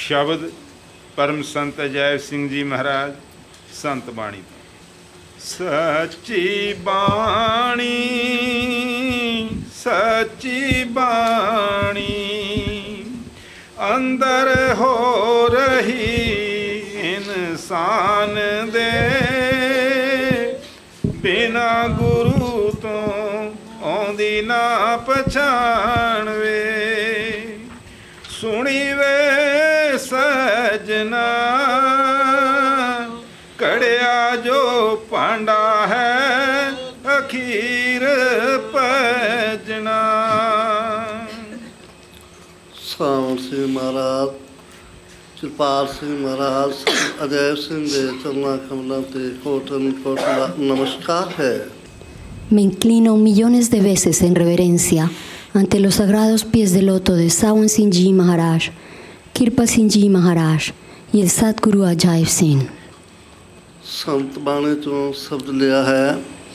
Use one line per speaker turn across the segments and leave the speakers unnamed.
ਸ਼ਬਦ ਪਰਮ ਸੰਤ ਅਜੈਬ ਸਿੰਘ ਜੀ ਮਹਾਰਾਜ ਸੰਤ ਬਾਣੀ ਤੋਂ। ਸੱਚੀ ਬਾਣੀ ਸੱਚੀ ਬਾਣੀ ਅੰਦਰ ਹੋ ਰਹੀ ਇਨਸਾਨ ਦੇ, ਬਿਨਾ ਗੁਰੂ ਤੋਂ ਆਉਂਦੀ ਨਾ ਪਛਾਣ ਵੇ। ਸੁਣੀ ਵੇ ਸਜਣਾ ਕੜਿਆ ਜੋ ਭਾਂਡਾ ਹੈ ਅਖੀਰ ਭਜਣਾ।
ਸਾਵਣ ਸਿੰਘ ਮਹਾਰਾਜ, ਕਿਰਪਾਲ ਸਿੰਘ ਮਹਾਰਾਜ, ਅਜੈਬ ਸਿੰਘ ਦੇ ਚਰਨਾਂ ਕਮਲਾਂ ਤੇ ਕੋਟਨ ਕੋਟਲਾ ਨਮਸਕਾਰ ਹੈ।
Me inclino millones de veces en reverencia ante los sagrados pies de loto de Sawan Singh Ji Maharaj, Kirpa Singh Ji Maharaj y el Sadguru Ajaib Singh।
ਸੰਤ ਬਾਣੀ ਤੋਂ ਸ਼ਬਦ ਲਿਆ ਹੈ।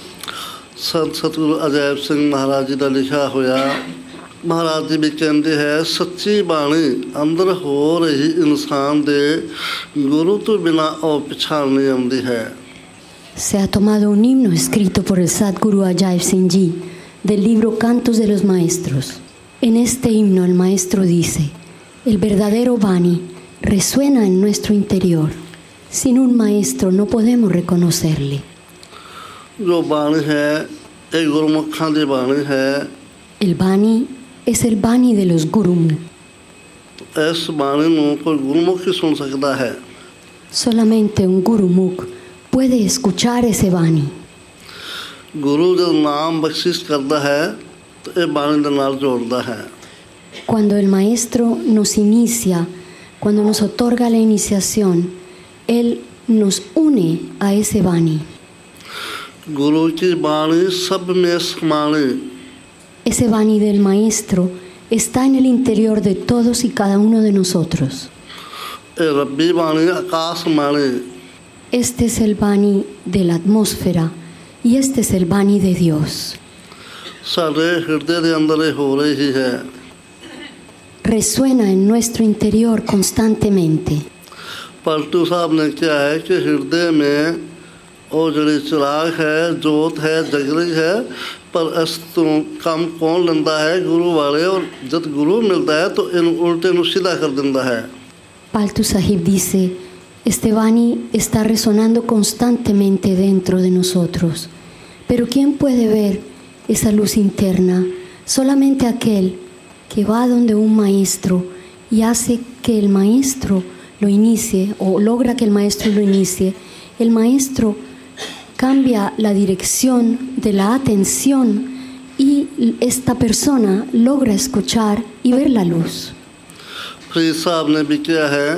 ਸੰਤ ਸਤਿਗੁਰੂ ਅਜੈਬ ਸਿੰਘ ਮਹਾਰਾਜ ਜੀ ਦਾ ਲਿਖਿਆ ਹੋਇਆ। ਮਹਾਰਾਜ ਜੀ ਵੀ ਕਹਿੰਦੇ ਹੈ, ਸੱਚੀ ਬਾਣੀ ਅੰਦਰ ਹੋ ਰਹੀ ਇਨਸਾਨ ਦੇ ਗੁਰੂ ਤੋਂ ਬਿਨਾਂ ਉਹ ਪਛਾਣ ਨਹੀਂ ਆਉਂਦੀ ਹੈ।
Se ha tomado un himno escrito por el Sadguru Ajaib Singh Ji del libro Cantos de los Maestros. En este himno el maestro dice: el verdadero Bani resuena en nuestro interior. Sin un maestro no podemos reconocerle.
ਜੋ ਬਾਣੀ ਹੈ ਇਹ ਗੁਰਮੁਖਾਂ ਦੀ ਬਾਣੀ ਹੈ।
El Bani es el Bani de los Gurumukh.
ਇਸ ਬਾਣੀ ਨੂੰ ਕੋਈ ਗੁਰਮੁਖ ਹੀ ਸੁਣ ਸਕਦਾ ਹੈ।
Solamente un Gurumukh puede escuchar ese Bani.
ਗੁਰੂ ਜਦ ਨਾਮ ਬਖਸ਼ਿਸ਼ ਕਰਦਾ ਹੈ ਤਾਂ ਇਹ ਬਾਣੀ ਦੇ ਨਾਲ ਜੋੜਦਾ ਹੈ।
Cuando el maestro nos inicia, cuando nos otorga la iniciación, él nos une a ese Bani.
ਗੁਰੂ ਕੀ ਬਾਣੀ ਸਭ ਮੇਂ ਸਮਾਣੀ।
Ese Bani del maestro está en el interior de todos y cada uno de nosotros.
ਇਹ ਰੱਬੀ ਬਾਣੀ ਆਕਾਸ਼ ਬਾਣੀ।
Este es el Bani de la atmósfera y este es el Bani de Dios.
ਸਾਡੇ ਹਿਰਦੇ ਦੇ ਅੰਦਰ ਇਹ ਹੋ ਰਹੀ ਹੈ।
Resuena en nuestro interior constantemente.
Paltu ਸਾਹਿਬ ਨੇ ਕਿਹਾ ਹੈ ਕਿ ਹਿਰਦੇ में ਉਹ ਜਿਹੜੀ ਚਿਰਾਗ ਹੈ, ਜੋਤ ਹੈ, ਜਗ ਰਹੀ ਹੈ, ਪਰ ਇਸ ਤੋਂ ਕੰਮ ਕੌਣ ਲੈਂਦਾ ਹੈ? ਗੁਰੂ ਵਾਲੇ। ਔਰ ਜਦ ਗੁਰੂ ਮਿਲਦਾ ਹੈ ਤਾਂ ਇਹਨੂੰ ਉਲਟੇ ਨੂੰ ਸਿੱਧਾ ਕਰ ਦਿੰਦਾ ਹੈ।
Paltu Sahib dice: este Bani está resonando constantemente dentro de nosotros. Pero ¿quién puede ver esa luz interna? Solamente aquel que va donde un maestro y hace que el maestro lo inicie, o logra que el maestro lo inicie. El maestro cambia la dirección de la atención y esta persona logra escuchar y ver la luz.
Farid ਸਾਹਿਬ ਨੇ ਵੀ ਕਿਹਾ ਹੈ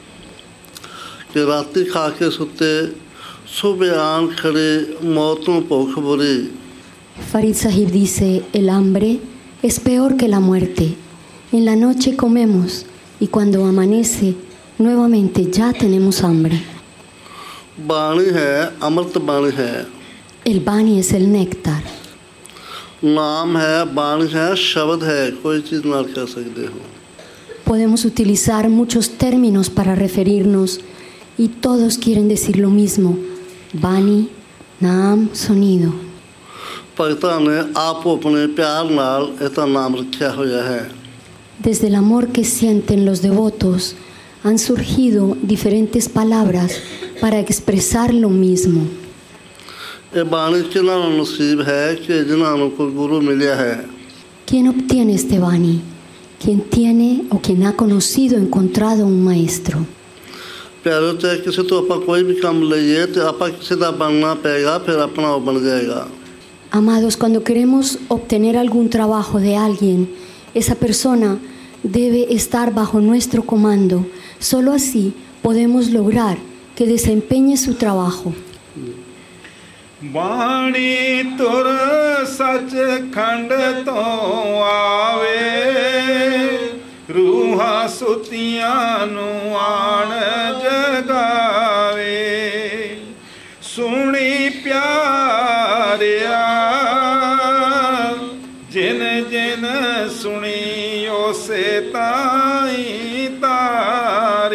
ਕਿ ਰਾਤੀ ਖਾ ਕੇ ਸੁੱਤੇ ਸੁਬਹ ਆਣ ਖੜੇ ਮੌਤ ਨੂੰ ਭੁੱਖ ਬੁਰੀ।
Farid Sahib dice: el hambre es peor que la muerte. En la noche comemos y cuando amanece nuevamente ya tenemos hambre.
ਬਾਣੀ ਹੈ ਅੰਮ੍ਰਿਤ ਬਾਣੀ ਹੈ।
El Bani es el néctar.
ਨਾਮ ਹੈ, ਬਾਣੀ ਹੈ, ਸ਼ਬਦ ਹੈ, ਕੋਈ ਚੀਜ਼ ਨਾਲ ਕਹਿ ਸਕਦੇ ਹੋ।
Podemos utilizar muchos términos para referirnos y todos quieren decir lo mismo: Bani, Naam, sonido.
ਭਗਤਾਂ ਨੇ ਆਪੋ ਆਪਣੇ ਪਿਆਰ ਨਾਲ ਇਹਦਾ ਨਾਮ ਰੱਖਿਆ ਹੋਇਆ ਹੈ।
Desde el amor que sienten los devotos han surgido diferentes palabras para expresar lo mismo.
ਇਹ ਬਾਣੀ ਕਿਹਨਾਂ ਨੂੰ ਨਸੀਬ ਹੈ ਕਿ ਜਿਨ੍ਹਾਂ ਨੂੰ ਕੋਈ ਗੁਰੂ ਮਿਲਿਆ ਹੈ।
¿Quién obtiene este Bani? Quien tiene o quien ha conocido, encontrado un maestro.
ਪਿਆਰੋ, ਚਾਹੇ ਕਿਸੇ ਤੋਂ ਆਪਾਂ ਕੋਈ ਵੀ ਕੰਮ ਲਈਏ ਤੇ ਆਪਾਂ ਕਿਸੇ ਦਾ ਬਣਨਾ ਪਏਗਾ, ਫਿਰ ਆਪਣਾ ਉਹ ਬਣ ਜਾਏਗਾ।
Amados, cuando queremos obtener algún trabajo de alguien, esa persona debe estar bajo nuestro comando. Solo así podemos lograr que desempeñe su trabajo.
ਬਾਣੀ ਤੁਰ ਸੱਚਖੰਡ ਤੋਂ ਆਵੇ, ਰੂਹਾਂ ਸੁੱਤੀਆਂ ਨੂੰ ਆਣ ਜਗਾਵੇ। ਸੁਣੀ ਪਿਆਰਿਆ ਜਿਨ ਜਿਨ ਸੁਣੀ ਉਸੇ ਤਾਈ ਤਾਰਿਆ।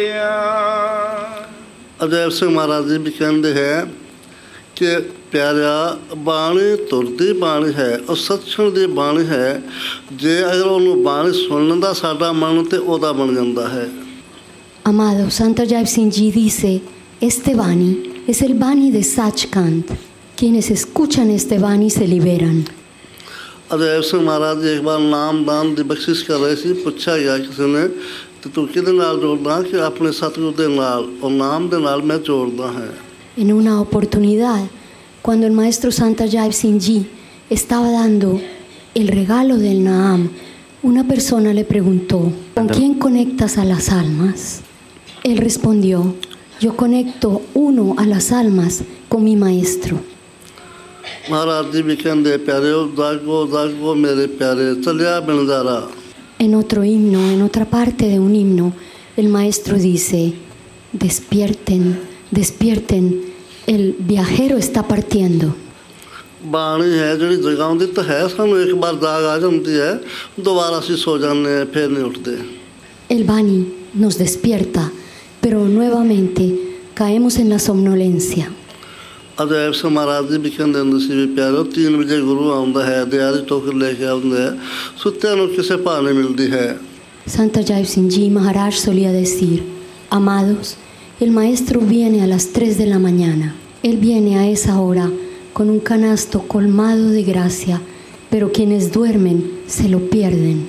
ਅਜੈਬ ਸਿੰਘ ਮਹਾਰਾਜ ਜੀ ਵੀ ਕਹਿੰਦੇ ਹੈ ਕਿ ਪਿਆਰਿਆ ਬਾਣੀ ਤੁਰਦੀ ਬਾਣੀ ਹੈ, ਉਹ ਸਤਸੰਗ ਦੀ ਬਾਣੀ ਹੈ। ਜੇ ਅਗਰ ਉਹਨੂੰ ਬਾਣੀ ਸੁਣਨ ਦਾ ਸਾਡਾ ਮਨ ਤੇ ਉਹਦਾ ਬਣ ਜਾਂਦਾ ਹੈ।
Amado, Santo Jai Singh Ji dice, este Bani es el Bani de Sachkhand. Quienes escuchan este Bani se liberan.
Ajaib ਸਿੰਘ ਮਹਾਰਾਜ ਜੀ ਇੱਕ ਵਾਰ ਨਾਮਦਾਨ ਦੀ ਬਖਸ਼ਿਸ਼ ਕਰ ਰਹੇ ਸੀ। ਪੁੱਛਿਆ ਗਿਆ ਕਿਸੇ ਨੇ ਤੇ ਤੂੰ ਕਿਹਦੇ ਨਾਲ ਜੋੜਦਾ? ਕਿ ਆਪਣੇ ਸਤਿਗੁਰੂ ਦੇ ਨਾਲ, ਉਹ ਨਾਮ ਦੇ ਨਾਲ ਮੈਂ ਜੋੜਦਾ ਹਾਂ।
En una oportunidad, cuando el maestro Santa Jai Singh Ji estaba dando el regalo del Naam, una persona le preguntó, ¿con quién conectas a las almas? Él respondió, yo conecto uno a las almas con mi maestro.
Maharaj ਜੀ ਵੀ ਕਹਿੰਦੇ ਪਿਆਰਿਓ ਜਾਗੋ ਜਾਗੋ ਮੇਰੇ ਪਿਆਰੇ ਚੱਲਿਆ ਬਿਨਜ਼ਾਰਾ।
En otro himno, en otra parte de un himno, el maestro dice, despierten, despierten, el viajero está partiendo.
ਬਾਣੀ ਹੈ ਜਿਹੜੀ ਜਗਾਉਂਦੀ ਤਾਂ ਹੈ ਸਾਨੂੰ, ਇੱਕ ਵਾਰ ਜਾਗ ਆ ਜਾਂਦੀ ਹੈ, ਦੁਬਾਰਾ ਅਸੀਂ ਸੋ ਜਾਂਦੇ ਹਾਂ, ਫਿਰ ਨਹੀਂ ਉੱਠਦੇ।
El Bani nos despierta, pero nuevamente caemos en la somnolencia.
Ajaib ਸਿੰਘ ਮਹਾਰਾਜ ਜੀ ਵੀ ਕਹਿੰਦੇ ਹੁੰਦੇ ਸੀ ਵੀ ਪਿਆਰਿਓ 3 ਵਜੇ ਗੁਰੂ ਆਉਂਦਾ ਹੈ, ਦਿਹਾੜੀ ਟੋਕਰ ਲੈ ਕੇ ਆਉਂਦਾ ਹੈ, ਸੁੱਤਿਆਂ ਨੂੰ ਕਿਸੇ ਭਾਅ ਨਹੀਂ ਮਿਲਦੀ ਹੈ।
Santa Jai Singh Ji Maharaj solía decir, amados, el maestro viene a las 3 de la mañana. Él viene a esa hora con un canasto colmado de gracia, pero quienes duermen se lo pierden.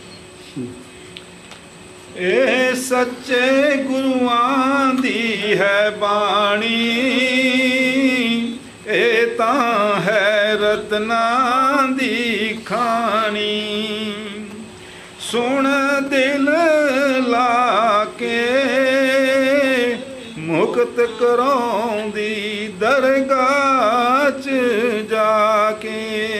ਇਹ ਸੱਚੇ ਗੁਰੂਆਂ ਦੀ ਹੈ ਬਾਣੀ, ਇਹ ਤਾਂ ਹੈ ਰਤਨਾਂ ਦੀ ਖਾਣੀ। ਸੁਣ ਦਿਲ ਲਾ ਕੇ ਮੁਕਤ ਕਰਾਉਂਦੀ ਦਰਗਾਹ 'ਚ ਜਾ ਕੇ।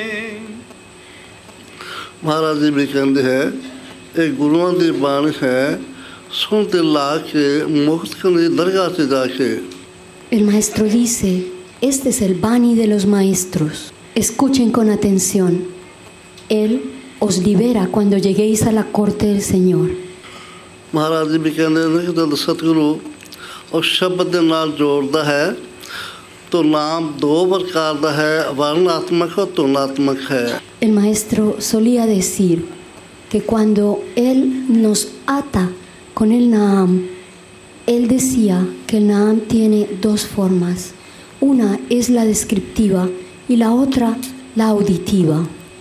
ਮਹਾਰਾਜ ਜੀ ਵੀ ਕਹਿੰਦੇ ਹੈ ਇਹ ਗੁਰੂਆਂ ਦੀ ਬਾਣੀ ਹੈ, ਸੁਣ ਤੇ ਲਾ ਕੇ ਮੁਕਤ ਕਰਨ ਦੀ ਦਰਗਾਹ 'ਚ ਜਾ ਕੇ।
El maestro dice, este es el Bani de los maestros. Escuchen con atención. Él os libera cuando lleguéis a la corte del Señor.
Maharaj ਜੀ ਵੀ ਕਹਿੰਦੇ ਨੇ ਕਿ ਜਦ ਸਤਿਗੁਰੂ ਉਸ ਸ਼ਬਦ ਦੇ ਨਾਲ ਜੋੜਦਾ ਹੈ ਤਾਂ ਨਾਮ 2 ਪ੍ਰਕਾਰ ਦਾ ਹੈ, ਵਰਣਾਤਮਕ ਅਤੇ ਧੁਨਾਤਮਕ ਹੈ।
El maestro solía decir que cuando él nos ata con el Naam, él decía que el Naam tiene 2 formas. Una es la descriptiva y la otra la auditiva.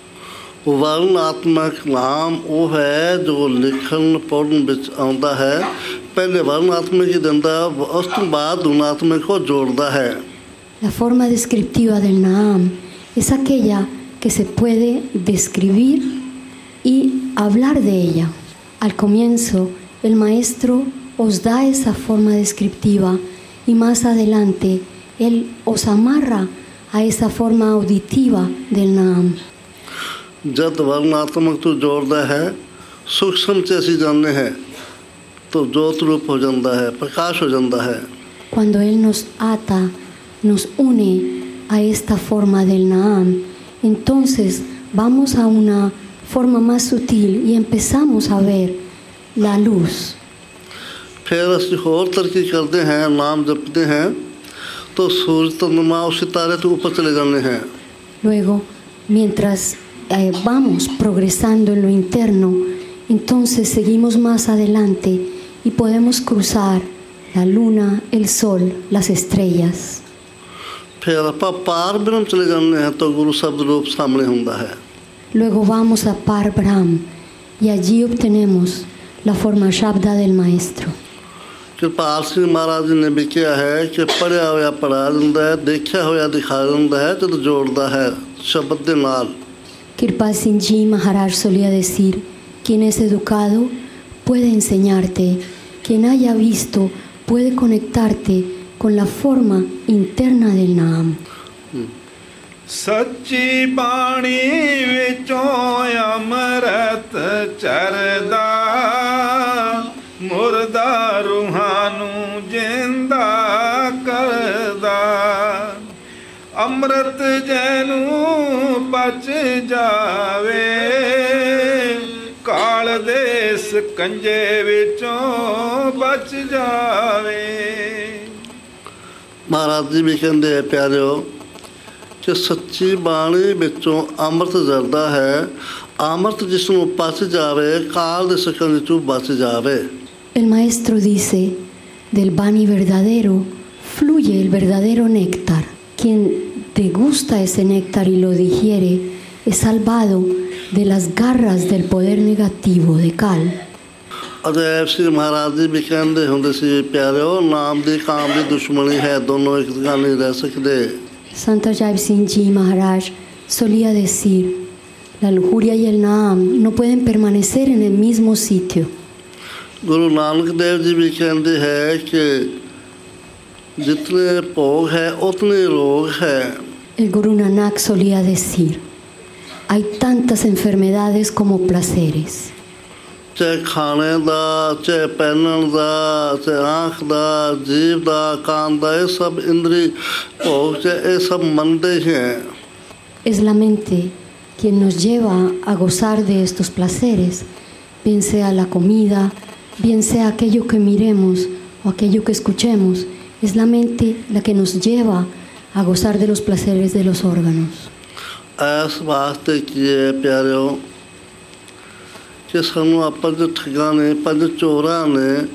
ਵਰਣਾਤਮਕ ਨਾਮ ਉਹ ਹੈ ਜੋ ਲਿਖਣ ਪੜ੍ਹਨ ਵਿੱਚ ਆਉਂਦਾ ਹੈ। ਪਹਿਲੇ ਵਰਣਾਤਮਕ ਹੀ ਦਿੰਦਾ, ਉਸ ਤੋਂ ਬਾਅਦ ਧੁਨਾਤਮਕ ਉਹ ਜੋੜਦਾ ਹੈ।
La forma descriptiva del Naam es aquella que se puede describir y hablar de ella. Al comienzo, el maestro os da esa forma descriptiva y más adelante él os amarra a esa forma auditiva del Naam.
जब वर्णात्मक तो जोड़ता है सूक्ष्म से असी जानने हैं तो ज्योत रूप हो जाता है, प्रकाश हो जाता है।
Cuando él nos ata, nos une a esta forma del Naam, entonces vamos a una forma más sutil y empezamos a ver la luz.
फिर असि और तरक्की करते हैं, नाम जपते हैं तो सूरज चंद्रमा और सितारे तो ऊपर चले जाने हैं।
Luego, mientras vamos progresando en lo interno, entonces seguimos más adelante y podemos cruzar la luna, el sol, las estrellas.
फिर आप पार ब्रह्म चले जाने हैं तो गुरु शब्द रूप सामने होता है।
Luego vamos a Par Brahm y allí obtenemos la forma Shabda del maestro.
कृपाल सिंह महाराज जी ने भी किया है कि पढ़िया होया पढ़ा दिंदा है, देखिया होया दिखा दिंदा है, जब जोड़ता है शब्द दे नाल।
Kirpal Singh Ji Maharaj solía decir, quien es educado puede enseñarte, quien haya visto puede conectarte con la forma interna del Naam.
ਸੱਚੀ ਬਾਣੀ ਵਿੱਚੋਂ ਅੰਮ੍ਰਿਤ ਚਰਦਾ, ਮੁਰਦਾ ਰੂਹਾਂ ਨੂੰ ਜਿੰਦਾ ਕਰਦਾ। ਅੰਮ੍ਰਿਤ ਜੈਨੂੰ ਬਚ ਜਾਵੇ, ਕਾਲ ਦੇ ਸਕੰਜੇ ਵਿੱਚੋਂ ਬਚ ਜਾਵੇ।
ਮਹਾਰਾਜ ਜੀ ਵੀ ਕਹਿੰਦੇ ਆ ਪਿਆਰਿਓ ਕਿ ਸੱਚੀ ਬਾਣੀ ਵਿੱਚੋਂ ਅੰਮ੍ਰਿਤ ਜਰਦਾ ਹੈ। ਅੰਮ੍ਰਿਤ ਜਿਸ ਨੂੰ ਪਚ ਜਾਵੇ ਕਾਲ ਦੇ ਸਕੰਜ ਚੋਂ ਬਚ ਜਾਵੇ।
El maestro dice, del Bani verdadero fluye el verdadero néctar. Quien degusta ese néctar y lo digiere es salvado de las garras del poder negativo de Kal.
Ajaib ਸਿੰਘ ਮਹਾਰਾਜ ਜੀ ਵੀ ਕਹਿੰਦੇ ਹੁੰਦੇ ਸੀ ਪਿਆਰਿਓ ਨਾਮ ਦੀ ਕਾਮ ਦੀ ਦੁਸ਼ਮਣੀ ਹੈ, ਦੋਨੋਂ ਇੱਕ ਜਗ੍ਹਾ ਨਹੀਂ ਰਹਿ ਸਕਦੇ।
Santo Jaip Singh Ji Maharaj solía decir, la lujuria y el Naam no pueden permanecer en el mismo sitio.
Guru ਨਾਨਕ ਦੇਵ ਜੀ ਵੀ ਕਹਿੰਦੇ ਹੈ ਕਿ ਜਿਤਨੇ ਭੋਗ ਹੈ ਉਤਨੇ ਰੋਗ ਹੈ।
El Guru Nanak solía decir, hay tantas enfermedades como placeres.
ਚਾਹੇ ਖਾਣੇ ਦਾ, ਚਾਹੇ ਪਹਿਨਣ ਦਾ, ਚਾਹੇ ਆँख ਦਾ, ਜੀਭ ਦਾ, ਕਾਨ ਦਾ, ਇਹ ਸਭ ਇੰਦਰੀ ਭੋਗ ਇਹ ਸਭ ਮੰਦੇ ਹੀ ਹੈ।
Es la mente quien nos lleva a gozar de estos placeres, bien sea la comida, bien sea aquello que miremos o aquello que escuchemos. Es la mente la que nos lleva a gozar de los placeres de los órganos.
ਇਸ ਵਾਸਤੇ ਕੀ ਹੈ ਪਿਆਰਿਓ ਕਿ ਸਾਨੂੰ ਪੰਜ ਠੱਗਾਂ ਨੇ, ਪੰਜ ਚੋਰਾਂ ਨੇ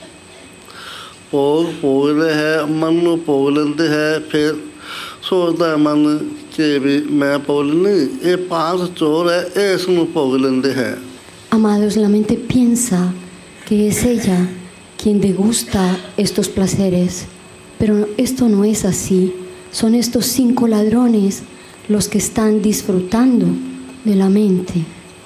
ਭੋਗ ਲਏ ਹੈ, ਮਨ ਨੂੰ ਭੋਗ ਲੈਂਦੇ ਹੈ, ਫਿਰ ਸੋਚਦਾ ਹੈ ਮਨ ਕਿ ਵੀ ਮੈਂ ਭੋਗ ਨਹੀਂ, ਇਹ ਪੰਜ ਚੋਰ ਹੈ, ਇਹ ਇਸ ਨੂੰ ਭੋਗ ਲੈਂਦੇ ਹੈ।
Amados, la mente piensa que es ella quien degusta estos placeres, pero esto no es así. Son estos 5 ladrones los que están disfrutando de la mente.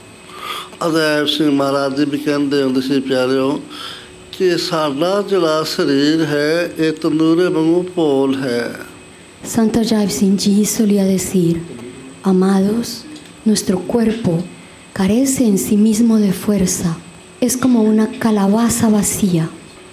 Ajaib ਸਿੰਘ ਮਹਾਰਾਜ ਜੀ ਵੀ ਕਹਿੰਦੇ ਹੁੰਦੇ ਸੀ ਪਿਆਰਿਓ ਕਿ ਸਾਡਾ ਜਿਹੜਾ ਸਰੀਰ ਹੈ ਇਹ ਤੰਦੂਰੇ ਵਾਂਗੂ ਭੋਲ ਹੈ।
Santo Jaip Singh Ji solía decir, amados, nuestro cuerpo carece en sí mismo de fuerza, es como una calabaza vacía.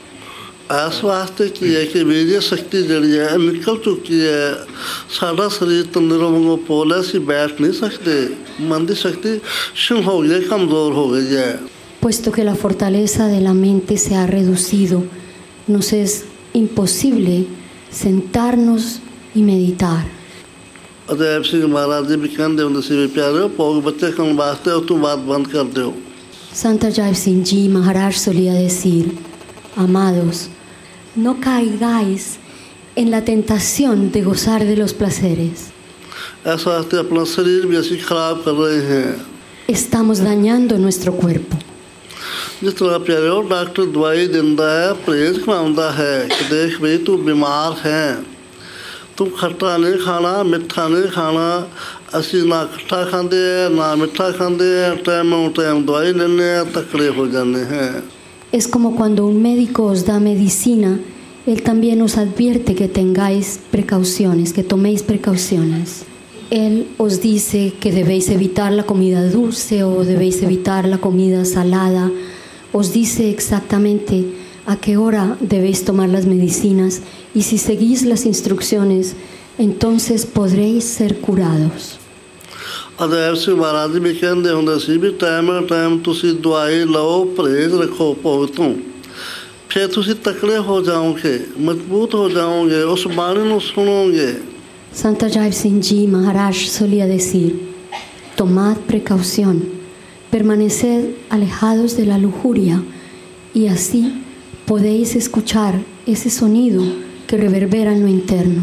ਇਸ ਵਾਸਤੇ ਕੀ ਹੈ ਕਿ ਵੀਰਯ ਸ਼ਕਤੀ ਜਿਹੜੀ ਹੈ ਨਿਕਲ ਚੁੱਕੀ ਹੈ। ਸਾਡਾ ਸਰੀਰ ਤੰਦੂਰੇ ਵਾਂਗੂ ਭੋਲ ਹੈ, ਅਸੀਂ ਬੈਠ ਨਹੀਂ ਸਕਦੇ। ਮਨ ਦੀ ਸ਼ਕਤੀ ਸ਼ਿਮ ਹੋ ਗਈ, ਕਮਜ਼ੋਰ ਹੋ ਗਈ ਹੈ।
Puesto que la fortaleza de la mente se ha reducido, nos es imposible sentarnos y meditar.
Ajaib ਸਿੰਘ ਮਹਾਰਾਜ ਜੀ ਵੀ ਕਹਿੰਦੇ ਹੁੰਦੇ ਸੀ ਵੀ ਪਿਆਰਿਓ ਭੋਗ ਬੱਚੇ ਖਾਣ ਵਾਸਤੇ ਉਸ ਤੋਂ ਬਾਅਦ ਬੰਦ ਕਰ ਦਿਓ।
Santo Jaip Singh Ji Maharaj solía decir, amados, no caigáis en la tentación de gozar de los placeres.
ਇਸ ਵਾਸਤੇ ਆਪਣਾ ਸਰੀਰ ਵੀ ਅਸੀਂ ਖਰਾਬ ਕਰ ਰਹੇ ਹਾਂ।
Estamos dañando nuestro cuerpo.
ਜਿਸ ਤਰ੍ਹਾਂ ਪਿਆਰਿਓ ਡਾਕਟਰ ਦਵਾਈ ਦਿੰਦਾ ਹੈ, ਪਰਹੇਜ਼ ਖਵਾਉਂਦਾ ਹੈ ਕਿ ਦੇਖ ਵੀ ਤੂੰ ਬਿਮਾਰ ਹੈ, ਤੂੰ ਖੱਟਾ ਨਹੀਂ ਖਾਣਾ, ਮਿੱਠਾ ਨਹੀਂ ਖਾਣਾ। ਅਸੀਂ ਨਾ ਖੱਟਾ ਖਾਂਦੇ ਹੈ ਨਾ ਮਿੱਠਾ ਖਾਂਦੇ ਹੈ, ਟਾਈਮ ਟਾਈਮ ਦਵਾਈ ਲੈਂਦੇ ਹਾਂ, ਤਕੜੇ ਹੋ ਜਾਂਦੇ ਹੈ।
Es como cuando un médico os da medicina, él también os advierte que tengáis precauciones, que toméis precauciones. Él os dice que debéis evitar la comida dulce o debéis evitar la comida salada. Os dice exactamente a qué hora debéis tomar las medicinas y si seguís las instrucciones, entonces podréis ser curados.
Ajaib ਸਿੰਘ ਮਹਾਰਾਜ ਜੀ ਵੀ ਕਹਿੰਦੇ ਹੁੰਦੇ ਸੀ ਵੀ ਟਾਈਮ ਤੁਸੀਂ ਦਵਾਈ ਲਓ, ਪਰਹੇਜ਼ ਰੱਖੋ ਭੋਗ ਤੋਂ, ਫਿਰ ਤੁਸੀਂ ਤਕੜੇ ਹੋ ਜਾਓਗੇ, ਮਜ਼ਬੂਤ ਹੋ ਜਾਓਗੇ, ਉਸ ਬਾਣੀ ਨੂੰ ਸੁਣੋਗੇ।
Santo Jaip Singh Ji Maharaj solía decir, tomad precaución, permaneced alejados de la lujuria y así podéis escuchar ese sonido que reverbera en lo interno.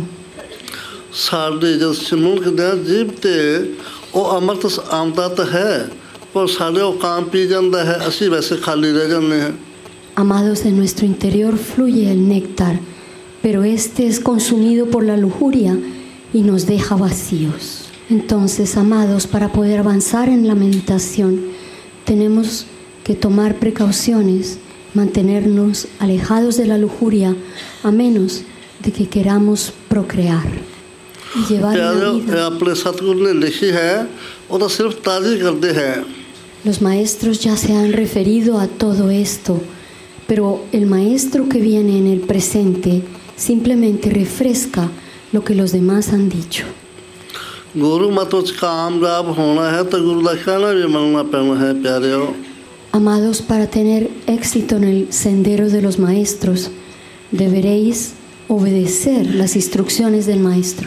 ਸਾਡੇ ਜਦ ਸਿਮਰਨ ਦੇ ਜੀਭ ਤੇ ਉਹ ਅੰਮ੍ਰਿਤ ਆਉਂਦਾ ਤਾਂ ਹੈ, ਪਰ ਸਾਡੇ ਉਹ ਕਾਮ ਪੀ ਜਾਂਦਾ ਹੈ, ਅਸੀਂ ਵੈਸੇ ਖਾਲੀ ਰਹਿ ਜਾਂਦੇ ਹਾਂ।
Amados, en nuestro interior fluye el néctar, pero este es consumido por la lujuria y nos deja vacíos. Entonces, amados, para poder avanzar en la meditación, tenemos que tomar precauciones, mantenernos alejados de la lujuria, a menos de que queramos procrear y llevar una vida.
ਆਪਣੇ ਸਤਿਗੁਰ ਨੇ ਲਿਖੀ ਹੈ, ਉਹ ਤਾਂ ਸਿਰਫ ਤਾਜ਼ੀ ਕਰਦੇ ਹੈ।
Los maestros ya se han referido a todo esto, pero el maestro que viene en el presente simplemente refresca lo que los demás han dicho.
ਗੁਰੂ ਮਤ ਵਿੱਚ ਕਾਮਯਾਬ ਹੋਣਾ ਹੈ ਤਾਂ ਗੁਰੂ ਦਾ ਕਹਿਣਾ ਵੀ ਮੰਨਣਾ ਪੈਣਾ ਹੈ ਪਿਆਰਿਓ।
Amados, para tener éxito en el sendero de los maestros, deberéis obedecer las instrucciones del Maestro.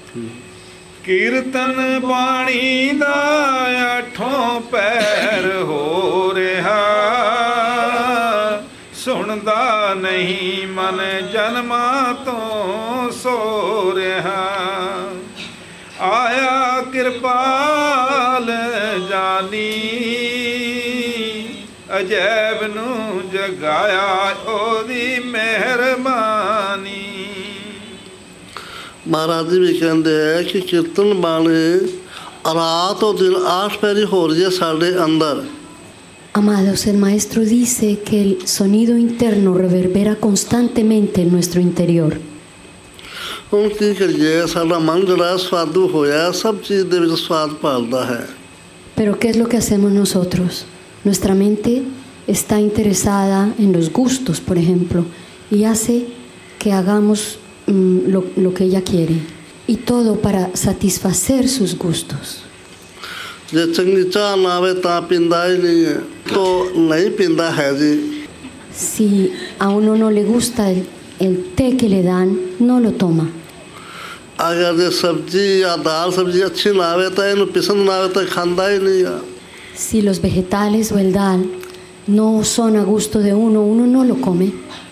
ਕੀਰਤਨ ਬਾਣੀ ਦਾ ਅੱਠੋਂ ਪੈਰ ਹੋ ਰਿਹਾ ਸੁਣਦਾ ਨਹੀਂ ਮਨ ਜਨਮਾਂ ਤੋਂ ਸੋ ਰਿਹਾ ਆਇਆ ਕਿਰਪਾਲ ਜਾਨੀ ਅਜੈਬ ਨੂੰ ਜਗਾਇਆ ਉਹਦੀ ਮਿਹਰਬਾਨੀ।
महाराज जी भी कहते हैं कि कीर्तन बाणी रात और दिन 8 पैरी हो रही है साढ़े अंदर।
Amados, el Maestro dice que el sonido interno reverbera constantemente en nuestro interior.
ਹੁਣ ਕੀ ਕਰੀਏ, ਸਾਡਾ ਮਨ ਜਿਹੜਾ ਸਵਾਦੂ ਹੋਇਆ ਸਭ ਚੀਜ਼ ਦੇ ਵਿੱਚ ਸਵਾਦ ਭਾਲਦਾ ਹੈ।
Pero ¿qué es lo que hacemos nosotros? Nuestra mente está interesada en los gustos, por ejemplo, y hace que hagamos lo que ella quiere, y todo para satisfacer sus gustos.
ਜੇ ਚੰਗੀ ਚਾਹ ਨਾ ਆਵੇ ਤਾਂ ਪੀਂਦਾ ਹੀ ਨਹੀਂ ਹੈ, ਤਾਂ ਨਹੀਂ ਪੀਂਦਾ ਹੈ ਜੀ।
Si a uno no le gusta el té que le dan, no lo toma.
ਅਗਰ ਜੇ ਸਬਜ਼ੀ ਜਾਂ ਦਾਲ ਸਬਜ਼ੀ ਅੱਛੀ ਨਾ ਆਵੇ ਤਾਂ ਇਹਨੂੰ ਪਸੰਦ ਨਾ ਆਵੇ ਤਾਂ ਖਾਂਦਾ ਹੀ ਨਹੀਂ ਆ।
Si los vegetales o el dal no son a gusto de uno, uno no lo come.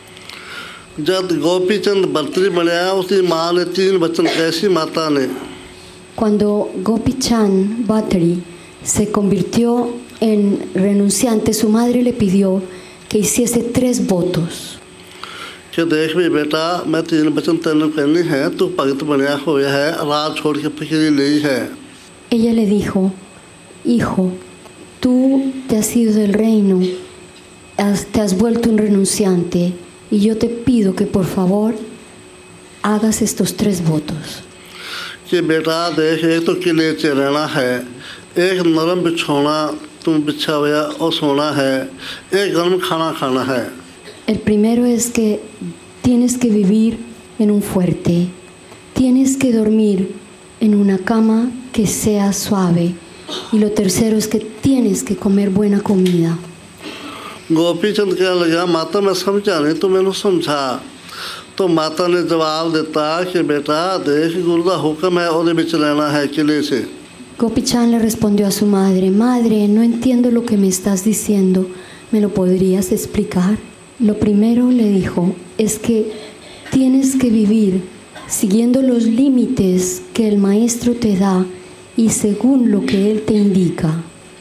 जब गोपी चंद बर्तरी बनया उसकी माँ ने 3 बच्चन कैसी माता ने।
Cuando Gopi Chand Bhattari se convirtió en renunciante, su madre le pidió que hiciese 3 votos.
कि देख भी बेटा, मैं 3 बच्चन तेन कहनी है, तू भगत बनया हुआ है, राज छोड़ के फकीरी नहीं है।
Ella le dijo: hijo, tú te has ido del reino, te has vuelto un renunciante, y yo te pido que por favor hagas estos 3 votos.
कि बेटा देख, एक तो किले च रहना है, एक नरम बिछोना तुम बिछा हुआ और सोना है, एक गर्म खाना खाना है।
El primero es que tienes que vivir en un fuerte, tienes que dormir en una cama que sea suave, y lo tercero es que tienes que comer buena comida.
Gopi चंद कहने लगा, माता मैं समझा नहीं, तो मैंने समझा। तो माता ने जवाब देता कि बेटा देख, गुरु का हुक्म है और बिच रहना है किले से।
Gopi Chand le respondió a su madre: madre, no entiendo lo que me estás diciendo, ¿me lo podrías explicar? Lo primero, le dijo, es que tienes que vivir siguiendo los límites que el maestro te da y según lo que él te indica.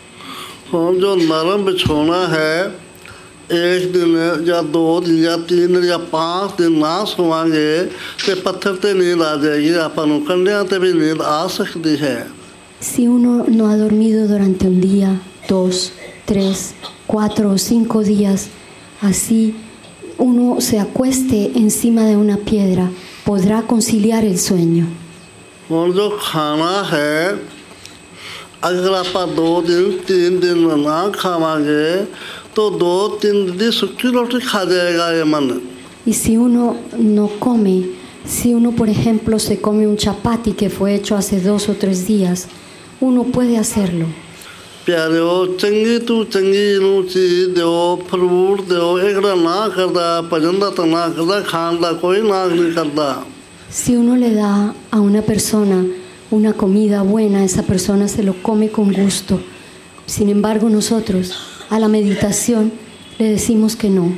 हम जो नरम बिछोना है, एक दिन या 2 दिन या 3 दिन या 5 दिन ना सोवांगे तो पत्थर ते नींद आ जाएगी, अपन कंडियां ते भी नींद आ सकती है।
Si uno no ha dormido durante un día, 2, 3, 4 o 5 días, así uno se acueste encima de una piedra, podrá conciliar el sueño.
हम जो खाना है, अगर आप 2 दिन 3 दिन ना खावांगे तो 2-3 दिन सूखी रोटी खा जाएगा ये मन।
Y si uno no come, si uno por ejemplo se come un chapati que fue hecho hace 2 o 3 días, uno puede hacerlo.
प्यारे चंगी तू चंगी नू चीज दो, फ्रूट दो, एकड़ा ना करदा, भजन दा तो ना करदा, खान दा कोई ना नहीं करदा।
Si uno le da a una persona una comida buena, esa persona se lo come con gusto. Sin embargo, nosotros a la meditación le decimos que no.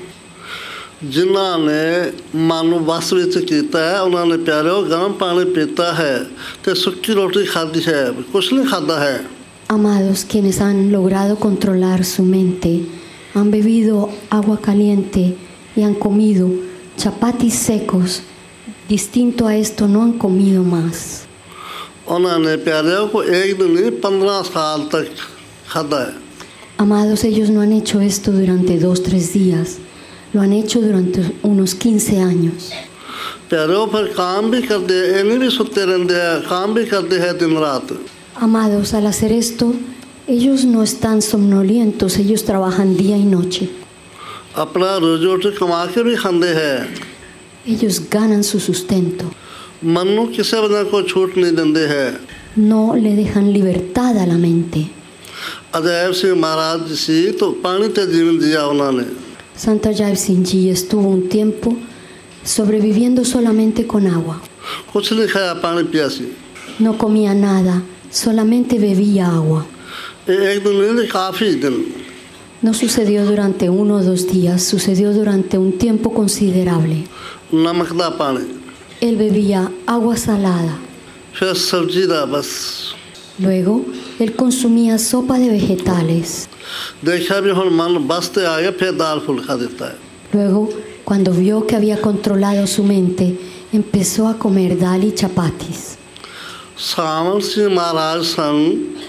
जिन्हां ने मन नूं वस विच कीता है, उन्होंने प्यारे गर्म पानी पीता है ते सुक्की रोटी खाधी है, कुछ नहीं खाता है।
Amados, quienes han logrado controlar su mente, han bebido agua caliente y han comido chapatis secos. Distinto a esto, no han comido más.
उन्होंने प्यारे को 1 दिन नहीं 15 साल तक खाधा है।
Amados, ellos no han hecho esto durante 2-3 días, lo han hecho durante unos 15 años.
प्यारे फिर काम भी करते हैं, इन्हें भी सुते रहते हैं, काम भी करते हैं दिन रात।
Amados, al hacer esto, ellos no están somnolientos, ellos trabajan día y noche.
अपना रोजी रोटी कमा के भी खाते हैं।
Ellos ganan su sustento.
मन नूं किसी बंदे को छूट नहीं देंदे हैं।
No le dejan libertad a la mente.
Ajaib सिंह महाराज जी तो पानी ते जीवन जिया उन्होंने।
Sant Ajay Singh Ji estuvo un tiempo sobreviviendo solamente con agua.
कुछ नहीं खाया, पानी पियासी।
No comía nada, solamente bebía agua.
एक दिन नहीं, काफ़ी दिन।
No sucedió durante 1 o 2 días, sucedió durante un tiempo considerable.
नमकदा पानी,
Él bebía agua salada.
फिर सब्जी दा बस।
Luego, él consumía sopa de vegetales.
देखा भी हम मन बसते आ गया, फिर दाल फुल्का देता है।
Luego, cuando vio que había controlado su mente, empezó a comer dal y chapatis.
ਸਾਵਣ ਸਿੰਘ ਮਹਾਰਾਜ ਸਨ,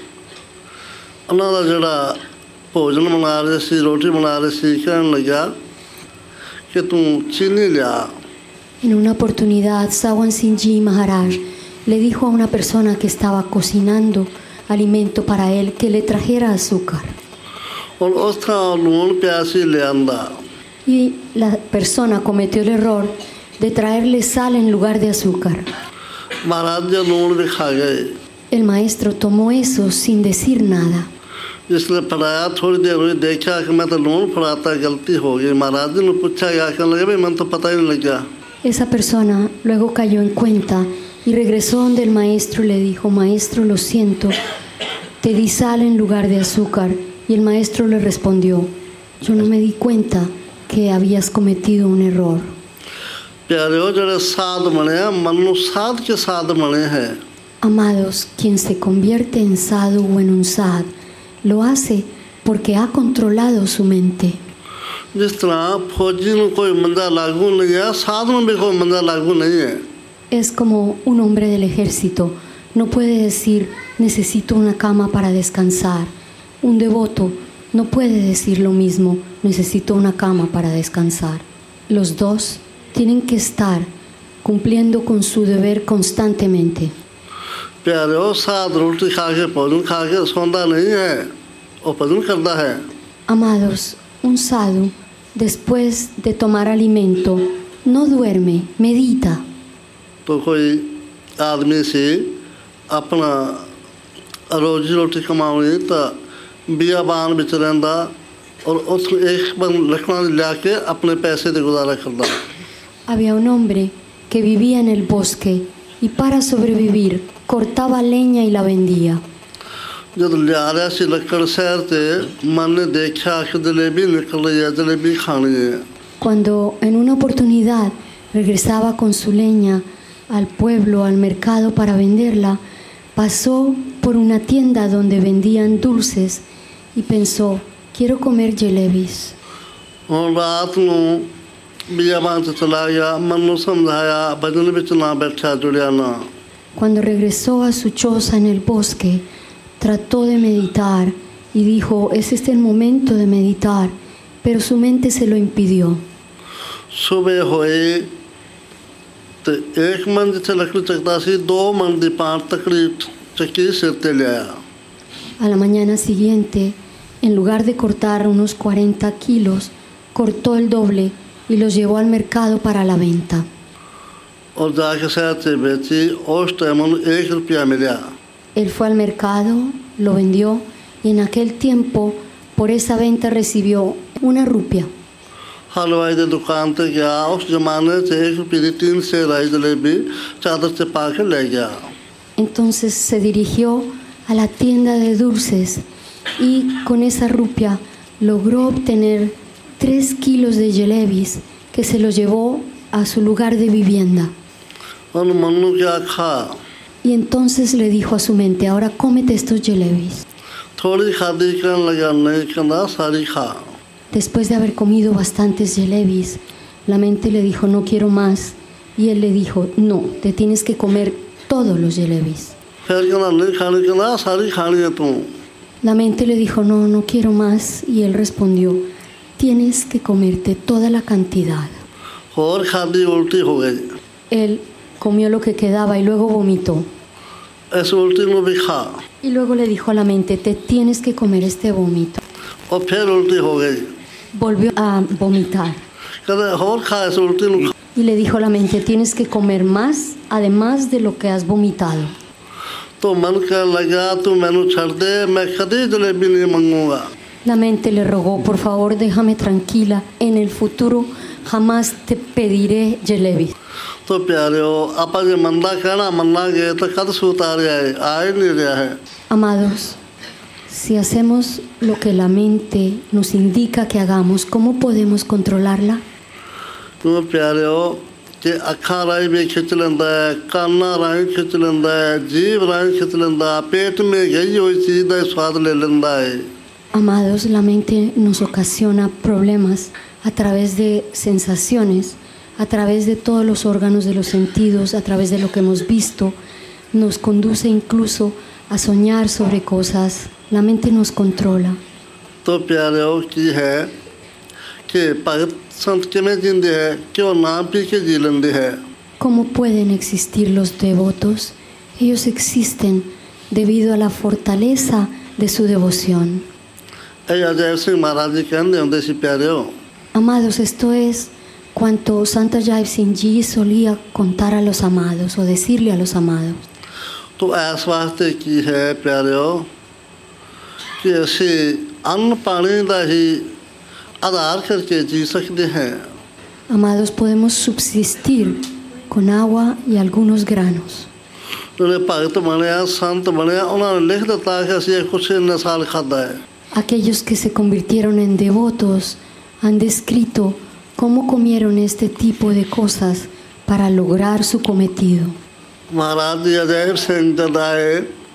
ਉਹਨਾਂ ਦਾ ਜਿਹੜਾ ਭੋਜਨ ਬਣਾ ਰਹੇ ਸੀ, ਰੋਟੀ ਬਣਾ ਰਹੇ ਸੀ, ਕਹਿਣ ਲੱਗਾ ਕਿ ਤੂੰ ਚੀਨੀ ਲਿਆ।
En una oportunidad, Sawan Singh Maharaj le dijo a una persona que estaba cocinando alimento para él que le trajera azúcar.
ਔਰ ਉਸ ਥਾਂ ਲੂਣ ਪਿਆ ਸੀ ਲਿਆਂਦਾ।
Y la persona cometió el error de traerle sal en lugar de azúcar.
Maharaj ਜੀ ਲੂਣ ਵੀ ਖਾ ਗਏ।
El maestro tomó eso sin decir nada.
जिसने पढ़ाया थोड़ी देर हुई, देखा कि मैं तो लूण पढ़ाता, गलती हो गई। महाराज जी ने पूछा क्या, कहने लगे भाई मन तो पता ही नहीं लगा।
Esa persona luego cayó en cuenta y regresó donde el maestro y le dijo: maestro, lo siento, te di sal en lugar de azúcar. Y el maestro le respondió: yo no me di cuenta que habías cometido un error.
प्यारे जड़े साध बने मन नूं साध के साध बने हैं।
Amados, quien se convierte en sadhu o en un sad, lo hace porque ha controlado su mente.
जिस तरह फौजी में कोई मंदा लागू नहीं है, साध में भी कोई मंदा लागू नहीं है।
Es como un hombre del ejército. No puede decir: necesito una cama para descansar. Un devoto no puede decir lo mismo: necesito una cama para descansar. Los dos tienen que estar cumpliendo con su deber constantemente.
प्यारे साध रोटी खा के भोजन खा के सोंदा नहीं है, वो भोजन करता है।
Amados, un sadhu, después de tomar alimento, no duerme, medita.
तो कोई आदमी से अपना रोजी रोटी कमानी तो बियाबान विच रहिंदा और उस एक बंद लकड़ा लिया के अपने पैसे से गुजारा करता।
Había un hombre que vivía en el bosque y para sobrevivir cortaba leña y la vendía.
जब लिया रहा सी लकड़ शहर से, मन ने देखा कि जलेबी निकल रही है, जलेबी खानी है।
Cuando en una oportunidad regresaba con su leña al pueblo, al mercado para venderla, pasó por una tienda donde vendían dulces y pensó: quiero comer jalebis.
और रात नूं बियाबान से चला गया, मन नूं समझाया भजन विच ना बैठा जुड़िया ना।
Cuando regresó a su choza en el bosque, trató de meditar y dijo: es este el momento de meditar, pero su mente se lo impidió.
सुबह होए तो एक मन जिथे लकड़ी चकता सी, 2 मन दी 5 तकड़ी चक्की सिर ते लिया।
A la mañana siguiente, en lugar de cortar unos 40 kilos, cortó el doble y los llevó al mercado para la venta.
और जाके शहर से बेची, उस टाइम उन्हें 1 रुपया मिला।
Él fue al mercado, lo vendió y en aquel tiempo por esa venta recibió 1 rupia.
हलवाई की दुकान पे गया, उस जमाने से 1 रुपये की 3 से लाई जलेबी चादर से पा के ले गया।
Entonces se dirigió a la tienda de dulces y con esa rupia logró obtener 3 kilos de jalebis que se los llevó a su lugar de vivienda.
और मनु क्या खा,
Y entonces le dijo a su mente: ahora cómete estos jalebis.
थोड़ी खादी कहने लगा नहीं कहना सारी खा।
Después de haber comido bastantes jalebis, la mente le dijo: no quiero más. Y él le dijo: no, te tienes que comer todos los jalebis.
फिर कहना नहीं खानी, कहना सारी खानी है तू।
La mente le dijo: no, no quiero más. Y él respondió: tienes que comerte toda la cantidad.
और खादी उल्टी हो गई,
Él comió lo que quedaba y luego vomitó.
ऐसे उल्टी में भी खा,
Y luego le dijo a la mente: te tienes que comer este vómito.
और फिर उल्टी हो गई,
Volvió a vomitar.
कहते और खा, ऐसे उल्टी में खा।
Y le dijo a la mente: tienes que comer más, además de lo que has vomitado.
तो मन कहने लगा तू मैनू छड़ दे, मैं कभी जलेबी नहीं मंगूंगा।
La mente le rogó, por favor, déjame tranquila. En el futuro jamás te pediré jalebi.
तो प्यारियों आपा जी मंदा कहना मन्ना गए तो कद सूत आ ही नहीं रहा है।
Amados, si hacemos lo que la mente nos indica que hagamos, ¿cómo podemos controlarla?
तो प्यारियों कि अखा राही भी खिंच लेंदा है, काना राही खिंच लेंदा है, जीव राही खिंच लेंदा, पेट में गई हुई चीज का स्वाद ले लेंदा है।
Amados, la mente nos ocasiona problemas a través de sensaciones, a través de todos los órganos de los sentidos, a través de lo que hemos visto, nos conduce incluso a soñar sobre cosas. La mente nos controla.
तो प्यारियों की है कि भगत संत किमें जिंदे है क्यों नाम पी के जी लेंदे है।
¿Cómo pueden existir los devotos? Ellos existen debido a la fortaleza de su devoción.
Ajay सिंह महाराज जी कहते होंगे सी प्यारियों
Amados, esto es cuanto Santa Jai Singh Ji solía contar a los amados o decirle a los amados.
तो इस वास्ते की है प्यारियों कि असी अन्न पानी का ही आधार करके जी सकते हैं।
Amados, podemos subsistir con agua y algunos granos.
ਜਿਹੜੇ ਭਗਤ ਬਣਿਆ ਸੰਤ ਬਣਿਆ ਉਹਨਾਂ ਨੇ ਲਿਖ ਦਿੱਤਾ ਕਿ ਅਸੀਂ ਕੁਛ ਇੰਨੇ ਸਾਲ ਖਾਧਾ ਹੈ।
Aquellos que se convirtieron en devotos han descrito cómo comieron este tipo de cosas para lograr su cometido.
महाराज जी अजय सिंह जद आए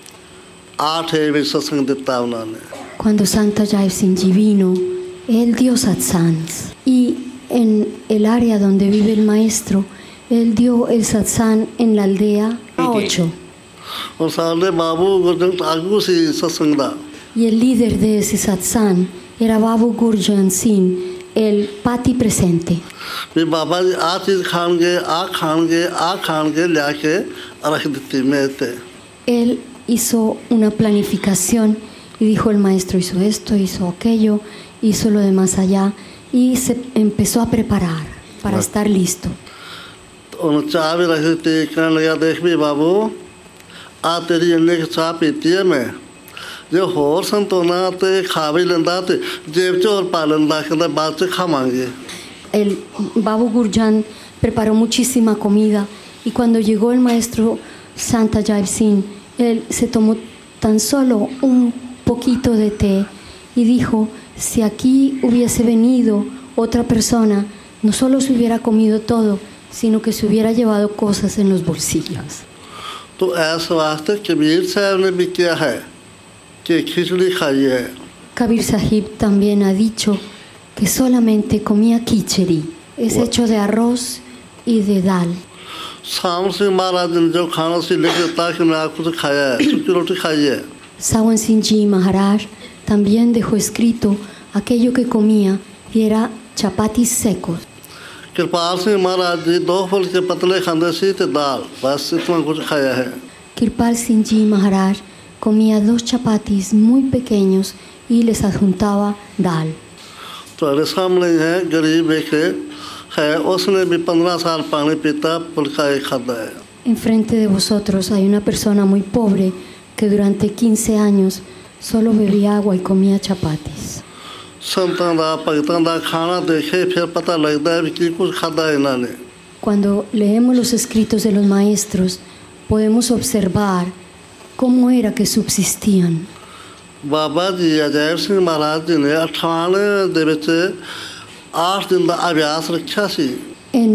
8 ਵਿੱਚ ਸਤਸੰਗ ਦਿੱਤਾ ਉਹਨਾਂ ਨੇ।
Cuando Santa Jai Singh Ji vino, él dio satsangs. Y en el área donde vive el maestro, él dio el satsang en la aldea 8.
और ਸਾਡੇ ਬਾਬੂ ਗੁਰਜੰਟ ਆਗੂ ਸੀ ਸਤਸੰਗ ਦਾ।
Y el líder de ese satsang era Babu Gurjan Singh, el pati presente.
ਵੀ ਬਾਬਾ ਜੀ ਆ ਚੀਜ਼ ਖਾਣਗੇ ਆ ਖਾਣਗੇ ਲਿਆ ਕੇ ਰੱਖ ਦਿੱਤੀ ਮੇਜ਼ ਤੇ।
Él hizo una planificación y dijo el maestro hizo esto, hizo aquello, hizo lo demás allá y se empezó a preparar para estar listo.
ਉਹਨੂੰ ਚਾਹ ਵੀ ਰੱਖ ਦਿੱਤੀ ਕਹਿਣ ਲੱਗਾ ਦੇਖ ਵੀ ਬਾਬੂ ਆ ਤੇਰੀ ਇੰਨੇ ਕੁ ਚਾਹ ਪੀਤੀ ਹੈ ਮੈਂ ਜੇ ਹੋਰ ਸੰਤੋਨਾ ਤੇ ਖਾ ਵੀ ਲੈਂਦਾ ਤੇ ਜੇਬ 'ਚ ਹੋਰ ਪਾ ਲੈਂਦਾ ਕਹਿੰਦਾ ਬਾਅਦ 'ਚ ਖਾਵਾਂਗੇ।
El Babu Gurjan preparó muchísima comida y cuando llegó el maestro Santa Jai Singh, él se tomó tan solo un poquito de té y dijo, si aquí hubiese venido otra persona, no solo se hubiera comido todo, sino que se hubiera llevado cosas en los bolsillos.
तो ऐस वास्ते कबीर साहब ने भी किया है कि खिचड़ी खाई है।
Kabir Sahib también ha dicho que solamente comía khichdi, es hecho de arroz y de dal.
सावन सिंह महाराज ने जो खाना से लिख देता कि मैं आपको तो खाया है सूखी रोटी खाई है।
Sawan Singh Ji Maharaj también dejó escrito aquello que comía y era chapatis secos.
Kripal Singh Maharaj ji 2 फुल के पतले खाते सी ते दाल बस इतना कुछ खाया है।
Kirpal Singh Ji Maharaj comía 2 chapatis muy pequeños y les adjuntaba dal.
तुम्हारे सामने है गरीब एक है उसने भी 15 साल पानी पीता फुल्का एक खाता है।
Enfrente de vosotros hay una persona muy pobre que durante 15 años solo bebía agua y comía chapatis.
संतां दा भगतां दा खाना देखे फिर पता लगता है कि कुछ खाता है इन्होंने।
Cuando leemos los escritos de los maestros, podemos observar cómo era que subsistían.
बाबा जी अजय सिंह महाराज जी ने 98 ਦੇ ਵਿੱਚ 8 दिन ਦਾ ਅਭਿਆਸ ਰੱਖਿਆ ਸੀ।
En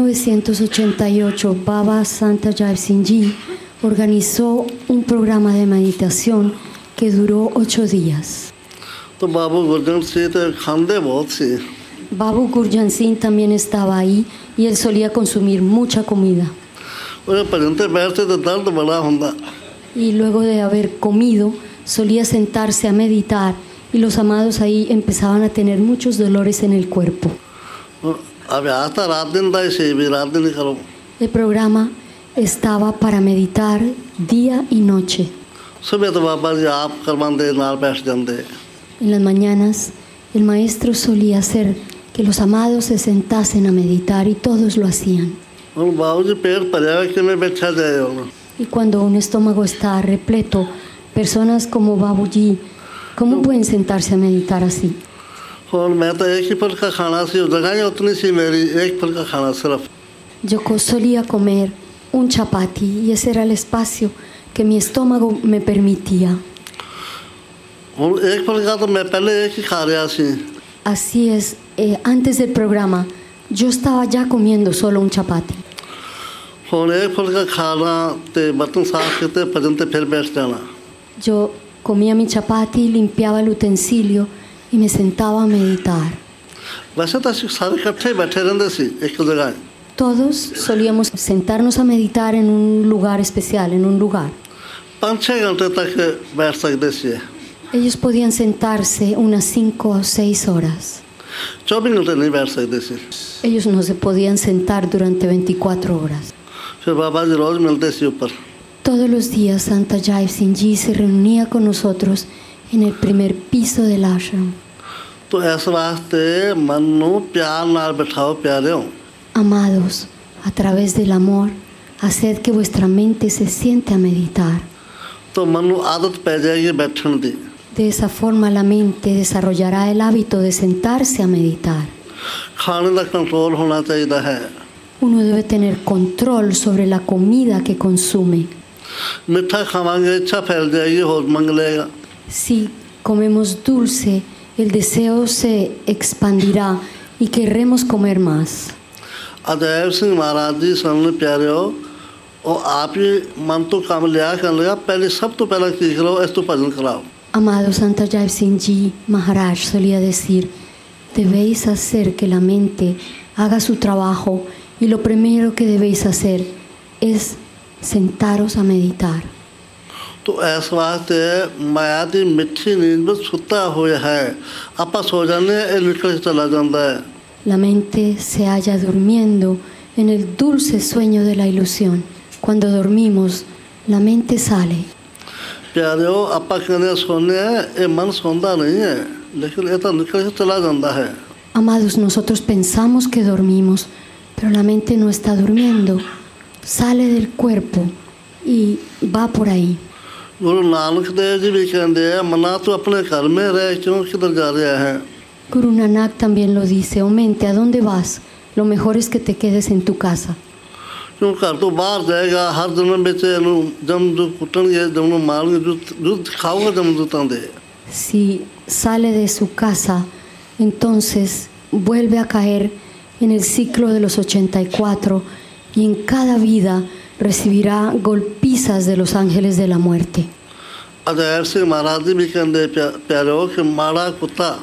1988, Baba Santa Jai Singh Ji organizó un programa de meditación que duró 8 días.
तो बाबू गुरजंट सिंह तो खांदे बहुत सी।
Babu Gurjan Singh también estaba ahí y él solía consumir mucha comida.
उन्हें भजन ते बैठते तो दर्द बड़ा हुंदा।
Y luego de haber comido, solía sentarse a meditar y los amados ahí empezaban a tener muchos dolores en el cuerpo.
अभ्यास तो रात दिन दा ही सी भी रात दिन ही करो।
El programa estaba para meditar día y noche.
सुबह तो बाबा जी आप करवांदे नाल बैठ जांदे।
En las mañanas, el maestro solía hacer que los amados se sentasen a meditar y todos lo hacían.
ਹੁਣ ਬਾਬੂ ਜੀ पेट भरिया है किवें बैठा जाए हुण।
Y cuando un estómago está repleto, personas como Babuji ¿Cómo pueden sentarse a meditar así?
और मैं तो एक ही फल का खाना सी जगह ही उतनी सी मेरी एक फल का खाना सिर्फ
Yo solía comer un chapati y ese era el espacio que mi estómago me permitía.
और एक फल का तो मैं पहले एक ही खा रहा सी
Así es, antes del programa yo estaba ya comiendo solo un chapati.
और एक फल का खाना ते बर्तन साफ करते भजन ते फिर बैठ जाना
Yo comía mi chapati, limpiaba el utensilio y me sentaba a meditar.
वैसे तो ਅਸੀਂ ਸਾਰੇ ਇਕੱਠੇ ਬੈਠੇ ਰਹਿੰਦੇ ਸੀ ਇੱਕ ਜਗ੍ਹਾ
Todos solíamos sentarnos a meditar en un lugar especial, en un lugar.
5-6 घंटे तक बैठ सकते सी
Ellos podían sentarse unas 5 o 6 horas.
24 घंटे नहीं बैठ सकते सी
Ellos no se podían sentar durante 24 horas.
फिर बाबा जी रोज मिलते सी ऊपर
Todos los días Santa Jai Singh Ji se reunía con nosotros en el primer piso del ashram.
तो इस वास्ते मन ਨੂੰ ਪਿਆਰ ਨਾਲ ਬਿਠਾਓ ਪਿਆਰਿਓ
Amados, a través del amor, haced que vuestra mente se siente a meditar.
तो मन ਨੂੰ ਆਦਤ ਪੈ ਜਾਏਗੀ ਬੈਠਣ ਦੀ
De esa forma la mente desarrollará el hábito de sentarse a meditar.
ਖਾਣੇ ਦਾ ਕੰਟਰੋਲ ਹੋਣਾ ਚਾਹੀਦਾ ਹੈ
Uno debe tener control sobre la comida que consume.
ਮਿੱਠਾ ਖਾਵਾਂਗੇ ਇੱਛਾ ਫੈਲ ਜਾਏਗੀ ਹੋਰ ਮੰਗ ਲਏਗਾ
Si comemos dulce, el deseo se expandirá y querremos comer más.
Ajaib ਸਿੰਘ ਮਹਾਰਾਜ ਜੀ ਸਾਨੂੰ ਪਿਆਰਿਓ ਉਹ ਆਪ ਹੀ ਮਨ ਤੋਂ ਕੰਮ ਲਿਆ ਕਰਨ ਲੱਗਾ ਪਹਿਲੇ ਸਭ ਤੋਂ ਪਹਿਲਾਂ ਕੀ ਕਰੋ ਇਸ ਤੋਂ ਭਜਨ ਕਰਾਓ
Amado Santa Jai Singh Ji Maharaj solía decir, debéis hacer que la mente haga su trabajo y lo primero que debéis hacer es sentaros a meditar.
तो ਇਸ ਵਾਸਤੇ ਮਾਇਆ ਦੀ ਮਿੱਠੀ ਨੀਂਦ ਵਿੱਚ ਸੁੱਤਾ ਹੋਇਆ ਹੈ ਆਪਾਂ ਸੋ ਜਾਂਦੇ ਇਹ ਨਿਕਲ ਚਲਾ ਜਾਂਦਾ ਹੈ
La mente se halla durmiendo en el dulce sueño de la ilusión. Cuando dormimos, la mente sale.
ਪਿਆਰਿਓ ਆਪਾਂ ਕਹਿੰਦੇ ਸੋਨੇ ਇਹ ਮਨ ਸੌਂਦਾ ਨਹੀਂ ਹੈ ਲੇਕਿਨ ਇਹ ਤਾਂ ਨਿਕਲ ਕੇ ਚਲਾ ਜਾਂਦਾ ਹੈ
Amados, nosotros pensamos que dormimos, pero la mente no está durmiendo. Sale del cuerpo y va por ahí.
Guru ਨਾਨਕ ਦੇਵ ਜੀ ਵੀ ਕਹਿੰਦੇ ਆ ਮਨਾ ਤੂੰ ਆਪਣੇ ਘਰ ਮੇ ਰਹਿ ਕਿਉਂ ਕਿਧਰ ਜਾ ਰਿਹਾ ਹੈ
Guru Nanak también lo dice, oh mente, ¿a dónde vas? Lo mejor es que te quedes en tu casa.
ਕਿਉਂ ਘਰ ਤੋਂ ਬਾਹਰ ਜਾਏਗਾ ਹਰ ਜਨਮ ਵਿੱਚ ਇਹਨੂੰ ਜਮ ਕੁੱਟਣਗੇ ਜਮ ਨੂੰ ਮਾਰਨਗੇ ਦੁੱਧ ਖਾਊਗਾ ਜਮ ਦੁੱਤਾਂ ਦੇ
Si sale de su casa, entonces vuelve a caer en el ciclo de los 84 y en cada vida recibirá golpizas de los ángeles de la muerte.
Ajaib ਸਿੰਘ ਮਹਾਰਾਜ ਜੀ ਵੀ ਕਹਿੰਦੇ ਪਿਆਰਿਓ ਕਿ ਮਾੜਾ ਕੁੱਤਾ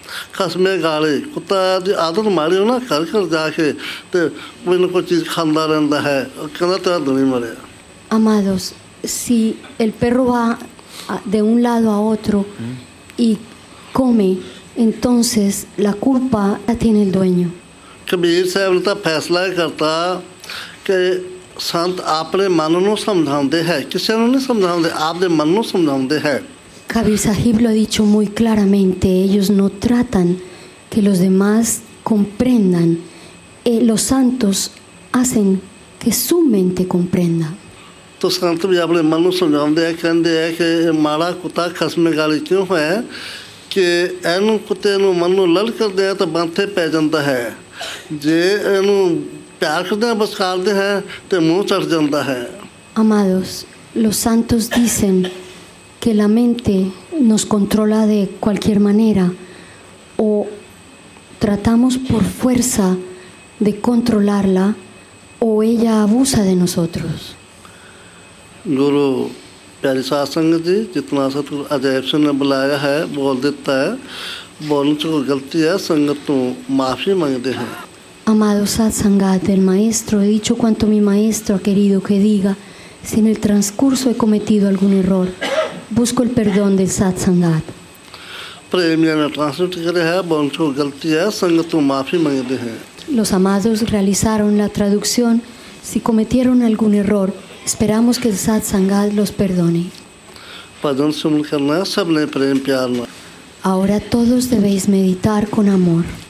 ਖਸਮੇ ਗਾਲੇ ਕੁੱਤਾ ਦੀ ਆਦਤ ਮਾੜੀ ਹੋ ਨਾ ਘਰ ਘਰ ਜਾ ਕੇ ਤੇ ਕੋਈ ਨਾ ਕੋਈ ਚੀਜ਼ ਖਾਂਦਾ ਰਹਿੰਦਾ ਹੈ ਉਹ ਕਹਿੰਦਾ ਤੇਰਾ ਦੁਨੀ ਮਰਿਆ
Amados, si el perro va de un lado a otro y come, entonces la culpa la tiene el dueño.
Kabir ਸਾਹਿਬ ਨੇ ਤਾਂ ਫੈਸਲਾ ਕਰਤਾ ਕਿ ਸੰਤ ਆਪਣੇ ਮਨ ਨੂੰ ਸਮਝਾਉਂਦੇ ਹੈ ਕਿਸੇ ਨੂੰ ਨਹੀਂ ਸਮਝਾਉਂਦੇ ਆਪਦੇ ਮਨ ਨੂੰ ਸਮਝਾਉਂਦੇ ਹੈ
Kabir Sahib lo ha dicho muy claramente, ellos no tratan que los demás comprendan, los santos hacen que su mente comprenda.
तो संत भी अपने मन ਨੂੰ ਸਮਝਾਉਂਦੇ ਹੈ ਕਹਿੰਦੇ ਹੈ ਕਿ ਇਹ ਮਾੜਾ ਕੁੱਤਾ ਖਸਮੇ ਗਾਲੀ ਕਿਉਂ ਹੈ ਕਿ ਇਹਨੂੰ ਕੁੱਤੇ ਨੂੰ ਮਨ ਨੂੰ ਲੜ ਕਰਦੇ ਆ ਤਾਂ ਬੰਥੇ ਪੈ ਜਾਂਦਾ ਹੈ ਜੇ ਇਹਨੂੰ ਪਿਆਰ ਕਰਦੇ ਆ ਬਸ ਕਰਦੇ ਹੈ ਤੇ ਮੂੰਹ ਚੜ ਜਾਂਦਾ ਹੈ
Amados, los santos dicen que la mente nos controla de cualquier manera o tratamos por fuerza de controlarla o ella abusa de nosotros.
गुरु प्यारी साध संगत जी जितना सतगुरु अजैब सिंह ने बुलाया है बोल देता है बोलने से कोई गलती है संगत तो माफ़ी मांगते हैं
Amado Satsangat del Maestro, he dicho cuanto mi Maestro ha querido que diga. Si en el transcurso he cometido algún error, busco el perdón del Satsangat.
प्रेमियों ने ट्रांसलेट करे है बोलने से कोई गलती है संगत तो माफ़ी मांगते हैं
Los amados realizaron la traducción. Si cometieron algún error, esperamos que el Satsangat los perdone.
भजन सुन करना है सबने प्रेम प्यार ना
Ahora todos debéis meditar con amor.